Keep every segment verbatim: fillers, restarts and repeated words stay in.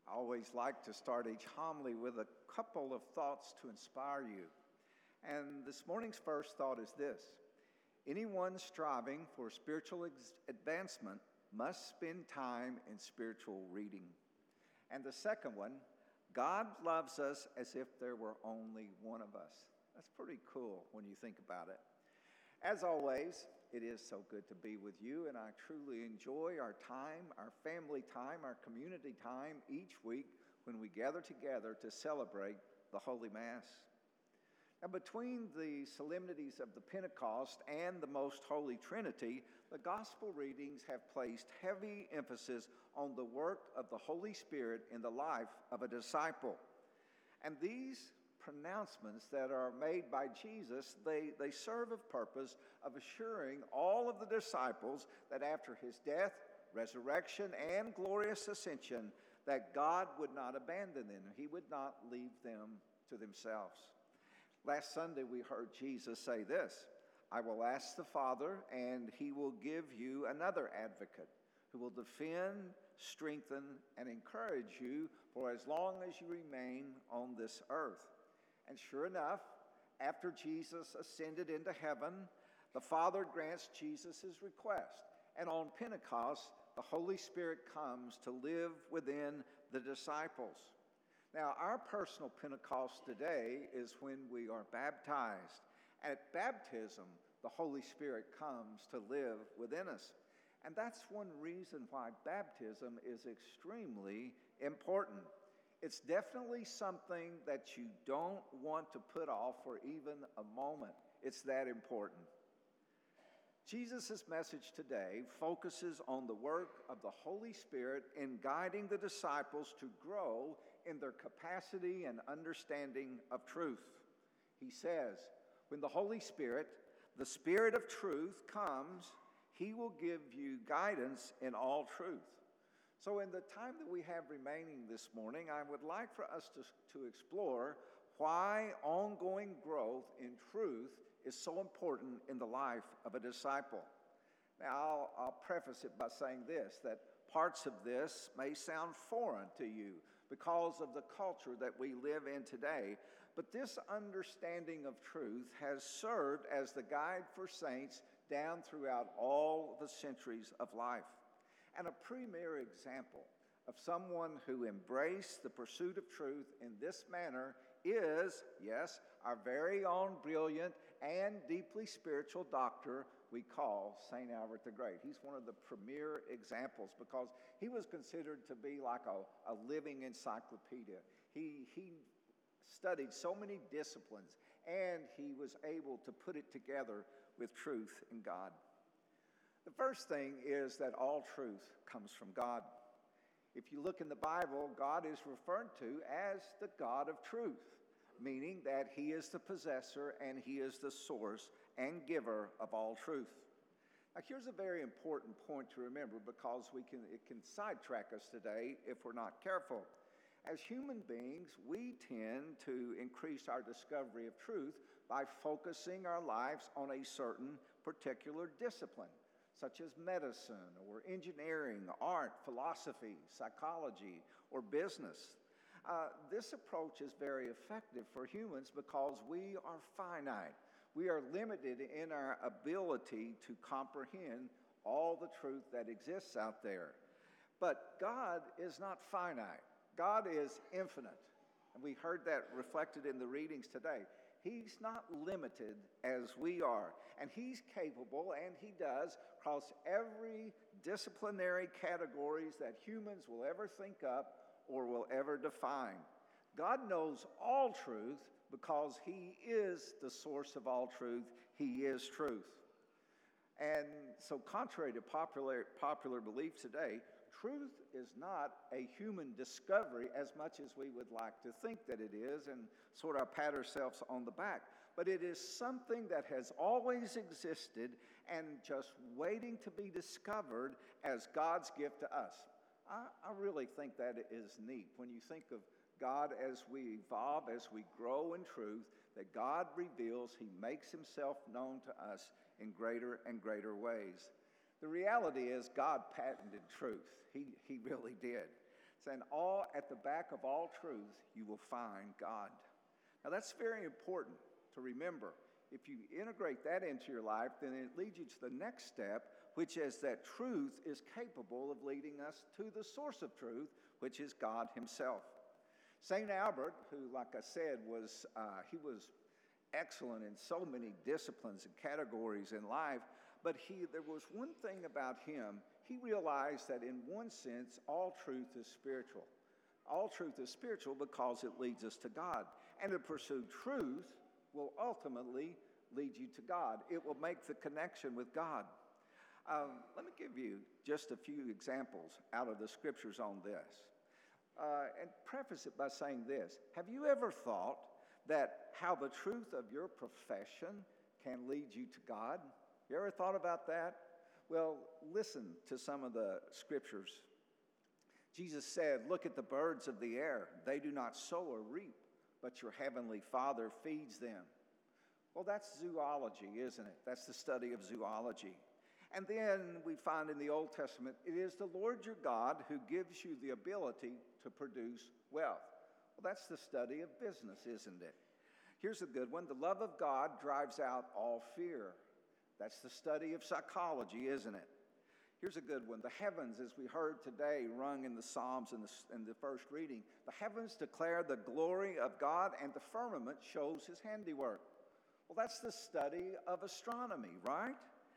I always like to start each homily with a couple of thoughts to inspire you. And this morning's first thought is this: anyone striving for spiritual ex- advancement must spend time in spiritual reading. And the second one, God loves us as if there were only one of us. That's pretty cool when you think about it. As always, it is so good to be with you, and I truly enjoy our time, our family time, our community time each week when we gather together to celebrate the Holy Mass. Now, between the solemnities of the Pentecost and the Most Holy Trinity, the Gospel readings have placed heavy emphasis on the work of the Holy Spirit in the life of a disciple. And these pronouncements that are made by Jesus, they, they serve a purpose of assuring all of the disciples that after his death, resurrection, and glorious ascension, that God would not abandon them. He would not leave them to themselves. Last Sunday, we heard Jesus say this: I will ask the Father, and he will give you another advocate who will defend, strengthen, and encourage you for as long as you remain on this earth. And sure enough, after Jesus ascended into heaven, the Father grants Jesus' request. And on Pentecost, the Holy Spirit comes to live within the disciples. Now, our personal Pentecost today is when we are baptized. At baptism, the Holy Spirit comes to live within us. And that's one reason why baptism is extremely important. It's definitely something that you don't want to put off for even a moment. It's that important. Jesus' message today focuses on the work of the Holy Spirit in guiding the disciples to grow in their capacity and understanding of truth. He says, when the Holy Spirit, the Spirit of truth, comes, he will give you guidance in all truth. So in the time that we have remaining this morning, I would like for us to, to explore why ongoing growth in truth is so important in the life of a disciple. Now, I'll, I'll preface it by saying this, that parts of this may sound foreign to you because of the culture that we live in today, but this understanding of truth has served as the guide for saints down throughout all the centuries of life. And a premier example of someone who embraced the pursuit of truth in this manner is, yes, our very own brilliant and deeply spiritual doctor we call Saint Albert the Great. He's one of the premier examples because he was considered to be like a, a living encyclopedia. He, he studied so many disciplines, and he was able to put it together with truth in God. The first thing is that all truth comes from God. If you look in the Bible, God is referred to as the God of truth, meaning that he is the possessor and he is the source and giver of all truth. Now, here's a very important point to remember because we can, it can sidetrack us today if we're not careful. As human beings, we tend to increase our discovery of truth by focusing our lives on a certain particular discipline, such as medicine or engineering, art, philosophy, psychology, or business. Uh, this approach is very effective for humans because we are finite. We are limited in our ability to comprehend all the truth that exists out there. But God is not finite. God is infinite. And we heard that reflected in the readings today. He's not limited as we are. And he's capable, and he does, cross every disciplinary categories that humans will ever think up or will ever define. God knows all truth because he is the source of all truth. He is truth. And so contrary to popular, popular belief today, truth is not a human discovery as much as we would like to think that it is and sort of pat ourselves on the back. But it is something that has always existed and just waiting to be discovered as God's gift to us. I, I really think that is neat when you think of God as we evolve, as we grow in truth, that God reveals, he makes himself known to us in greater and greater ways. The reality is God patented truth. He, he really did. saying, all at the back of all truth, you will find God. Now that's very important to remember. If you integrate that into your life, then it leads you to the next step, which is that truth is capable of leading us to the source of truth, which is God himself. Saint Albert, who, like I said, was uh, he was excellent in so many disciplines and categories in life, but he there was one thing about him. He realized that in one sense, all truth is spiritual. All truth is spiritual because it leads us to God. And to pursue truth will ultimately lead you to God. It will make the connection with God. Um, let me give you just a few examples out of the scriptures on this. Uh, and preface it by saying this. Have you ever thought that how the truth of your profession can lead you to God? You ever thought about that? Well, listen to some of the scriptures. Jesus said, look at the birds of the air. They do not sow or reap, but your heavenly Father feeds them. Well, that's zoology, isn't it? That's the study of zoology. And then we find in the Old Testament, it is the Lord your God who gives you the ability to produce wealth. Well, that's the study of business, isn't it? Here's a good one. The love of God drives out all fear. That's the study of psychology, isn't it? Here's a good one. The heavens, as we heard today, rung in the Psalms in the, in the first reading. The heavens declare the glory of God, and the firmament shows his handiwork. Well, that's the study of astronomy, right?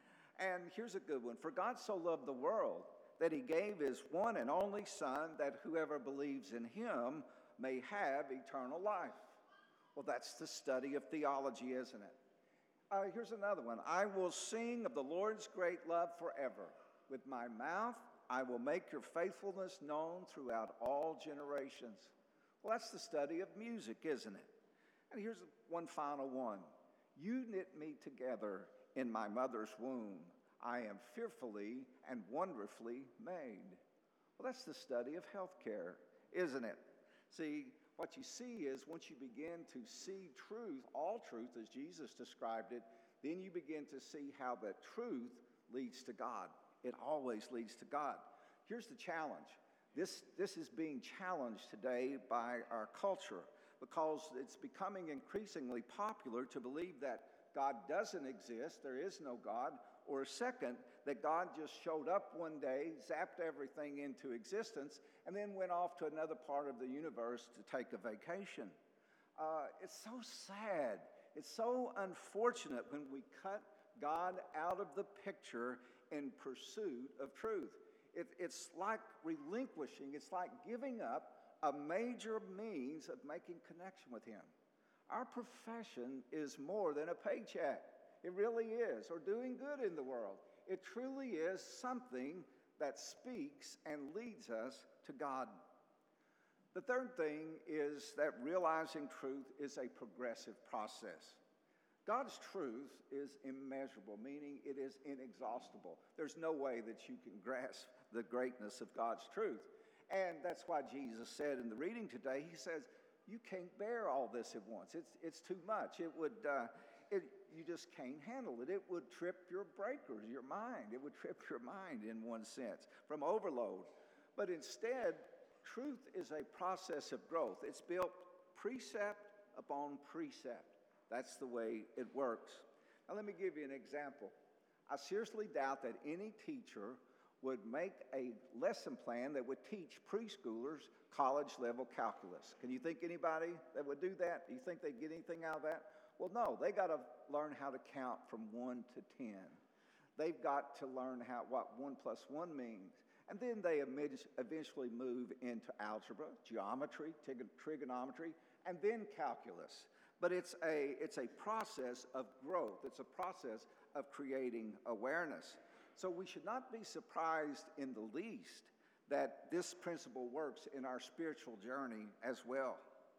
And here's a good one. For God so loved the world that he gave his one and only Son, that whoever believes in him may have eternal life. Well, that's the study of theology, isn't it? Uh, here's another one. I will sing of the Lord's great love forever. With my mouth, I will make your faithfulness known throughout all generations. Well, that's the study of music, isn't it? And here's one final one. You knit me together in my mother's womb. I am fearfully and wonderfully made. Well, that's the study of healthcare, isn't it? See, what you see is once you begin to see truth, all truth as Jesus described it, then you begin to see how that truth leads to God. It always leads to God. Here's the challenge. This, this is being challenged today by our culture because it's becoming increasingly popular to believe that God doesn't exist, there is no God, or second, that God just showed up one day, zapped everything into existence, and then went off to another part of the universe to take a vacation. Uh, it's so sad. It's so unfortunate when we cut God out of the picture in pursuit of truth. It, it's like relinquishing, it's like giving up a major means of making connection with him. Our profession is more than a paycheck. It really is, or doing good in the world. It truly is something that speaks and leads us to God. The third thing is that realizing truth is a progressive process. God's truth is immeasurable, meaning it is inexhaustible. There's no way that you can grasp the greatness of God's truth. And that's why Jesus said in the reading today, he says, you can't bear all this at once. It's, it's too much. It would, uh, it, you just can't handle it. It would trip your breakers, your mind. It would trip your mind in one sense from overload. But instead, truth is a process of growth. It's built precept upon precept. That's the way it works. Now let me give you an example. I seriously doubt that any teacher would make a lesson plan that would teach preschoolers college-level calculus. Can you think anybody that would do that? Do you think they'd get anything out of that? Well, no. They got to learn how to count from one to ten. They've got to learn how what one plus one means. And then they eventually move into algebra, geometry, trigonometry, and then calculus. But it's a, it's a process of growth. It's a process of creating awareness. So we should not be surprised in the least that this principle works in our spiritual journey as well.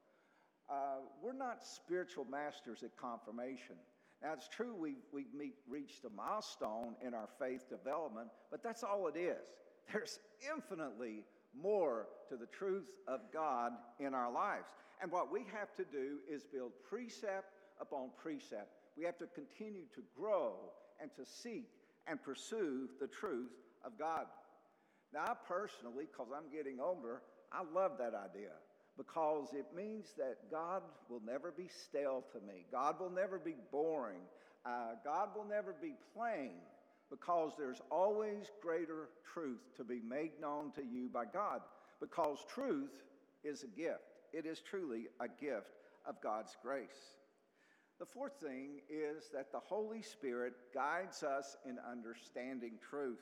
Uh, we're not spiritual masters at confirmation. Now, it's true we've, we've meet, reached a milestone in our faith development, but that's all it is. There's infinitely more to the truth of God in our lives. And what we have to do is build precept upon precept. We have to continue to grow and to seek and pursue the truth of God. Now, I personally, because I'm getting older, I love that idea because it means that God will never be stale to me. God will never be boring. Uh, God will never be plain because there's always greater truth to be made known to you by God, because truth is a gift. It is truly a gift of God's grace. The fourth thing is that the Holy Spirit guides us in understanding truth.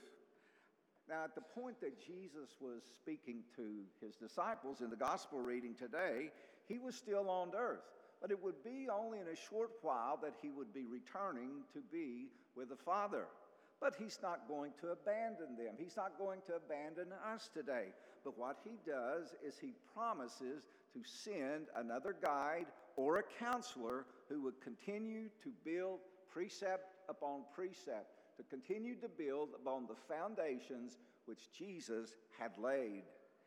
Now, at the point that Jesus was speaking to his disciples in the gospel reading today, he was still on earth, but it would be only in a short while that he would be returning to be with the Father. But he's not going to abandon them. He's not going to abandon us today. But what he does is he promises to send another guide or a counselor who would continue to build precept upon precept, to continue to build upon the foundations which Jesus had laid.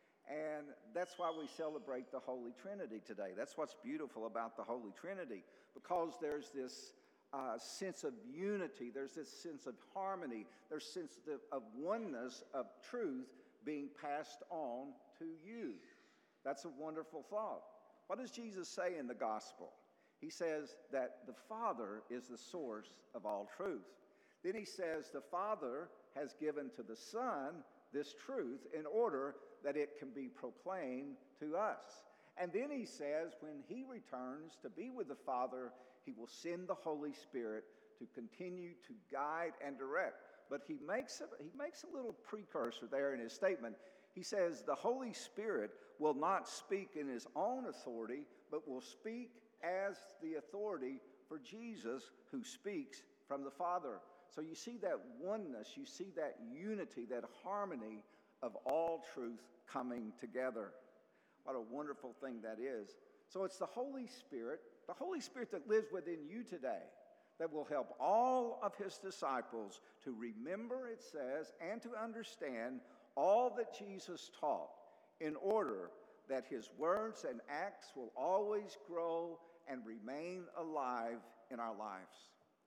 And that's why we celebrate the Holy Trinity today. That's what's beautiful about the Holy Trinity, because there's this uh, sense of unity, there's this sense of harmony, there's a sense of, of oneness of truth being passed on to you. That's a wonderful thought. What does Jesus say in the gospel? He says that the Father is the source of all truth. Then he says the Father has given to the Son this truth in order that it can be proclaimed to us. And then he says when he returns to be with the Father, he will send the Holy Spirit to continue to guide and direct. But he makes a, he makes a little precursor there in his statement. He says the Holy Spirit will not speak in his own authority, but will speak as the authority for Jesus, who speaks from the Father. So you see that oneness, you see that unity, that harmony of all truth coming together. What a wonderful thing that is. So it's the Holy Spirit, the Holy Spirit that lives within you today, that will help all of his disciples to remember, it says, and to understand all that Jesus taught, in order that his words and acts will always grow and remain alive in our lives.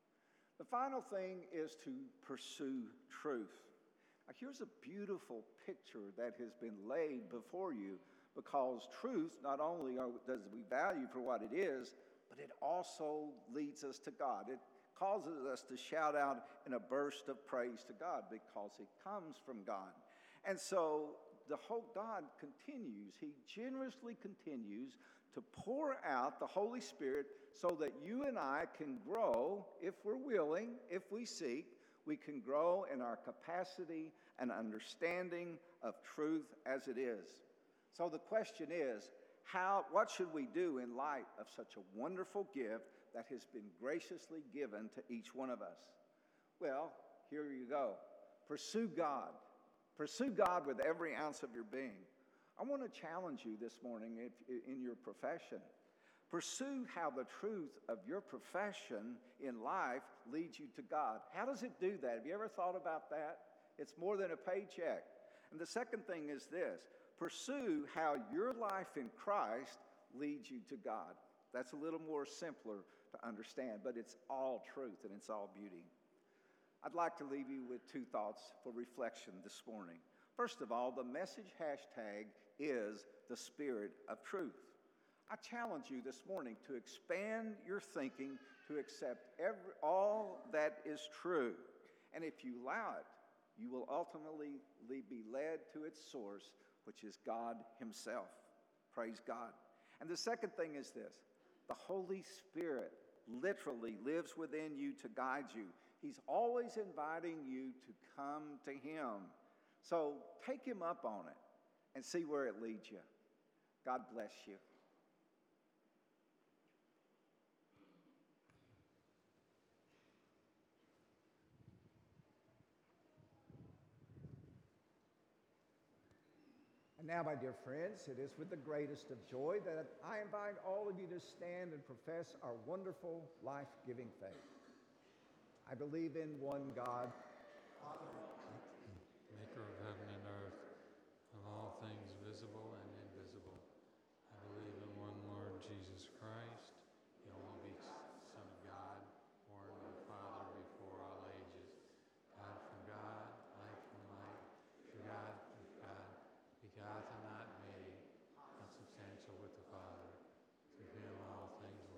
The final thing is to pursue truth. Now, here's a beautiful picture that has been laid before you, because truth not only does we value for what it is, but it also leads us to God. It causes us to shout out in a burst of praise to God because it comes from God. And so the whole God continues, he generously continues to pour out the Holy Spirit so that you and I can grow, if we're willing, if we seek, we can grow in our capacity and understanding of truth as it is. So the question is, how, what should we do in light of such a wonderful gift that has been graciously given to each one of us? Well, here you go. Pursue God. Pursue God with every ounce of your being. I want to challenge you this morning if, in your profession. Pursue how the truth of your profession in life leads you to God. How does it do that? Have you ever thought about that? It's more than a paycheck. And the second thing is this. Pursue how your life in Christ leads you to God. That's a little more simpler to understand, but it's all truth and it's all beauty. I'd like to leave you with two thoughts for reflection this morning. First of all, the message hashtag is the Spirit of Truth. I challenge you this morning to expand your thinking to accept every, all that is true. And if you allow it, you will ultimately be led to its source, which is God himself. Praise God. And the second thing is this. The Holy Spirit literally lives within you to guide you. He's always inviting you to come to him. So take him up on it and see where it leads you. God bless you. And now, my dear friends, it is with the greatest of joy that I invite all of you to stand and profess our wonderful, life-giving faith. I believe in one God, Father,